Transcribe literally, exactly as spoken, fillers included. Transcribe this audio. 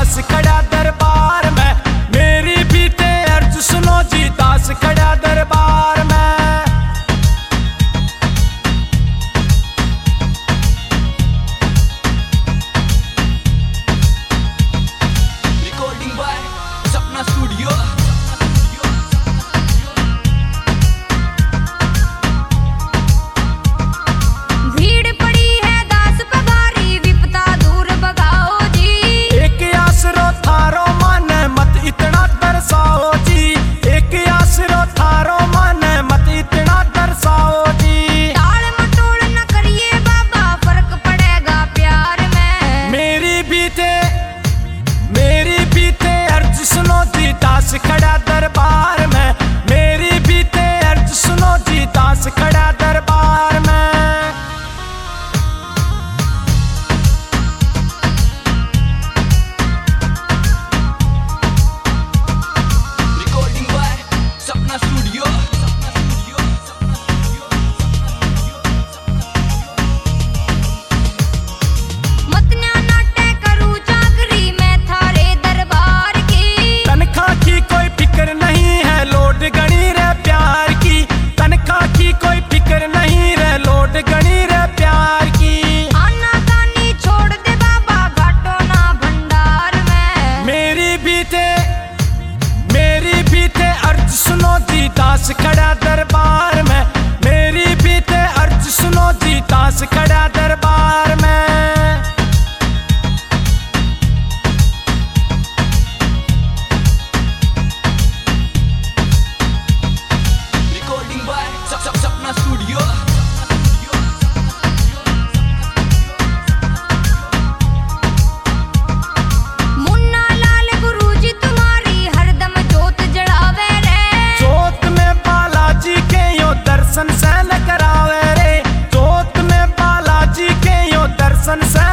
दास खड़ा दरबार में, मेरी बीते अर्ज सुनो जी दास खड़ा दरबार में। Recording by Sapna studio. भीड़ पड़ी है दास पे भारी, विपता दूर भगाओ जी। एक आसरो थारो मन मत इतना तरसाओ जी, एक आसरो थारो मन मत इतना तरसाओ जी। टाल मटोल न करिए बाबा, फर्क पड़ेगा प्यार में। मेरी बीते मेरी बीते अर्ज सुनो जी दास खड़ा दरबार में, मेरी बीते अर्ज सुनो जी दास खड़ा दरबार में। Recording by Sapna studio. मतन्या नाटे करूं चाकरी मैं थारे दरबार की। तनख्वाह की कोई फिक्र नहीं है लोड गणी रे प्यार की, तनख्वाह की कोई फिक्र नहीं रे लोड गणी रे प्यार की। आना कानी छोड़ दे बाबा, घाटो ना भंडार में। मेरी बीते मेरी बीते अर्ज सुनो जी दास खड़ा दरबार में, मेरी बीते अर्ज सुनो जी दास खड़ा दरबार में। रिकॉर्डिंग बाय सप सप सपना स्टूडियो। मुन्ना लाल गुरुजी तुम्हारी हरदम जोत जड़ावे रे। जोत में बालाजी के यो दर्शन से न करावे रे, जोत में बालाजी के यो दर्शन से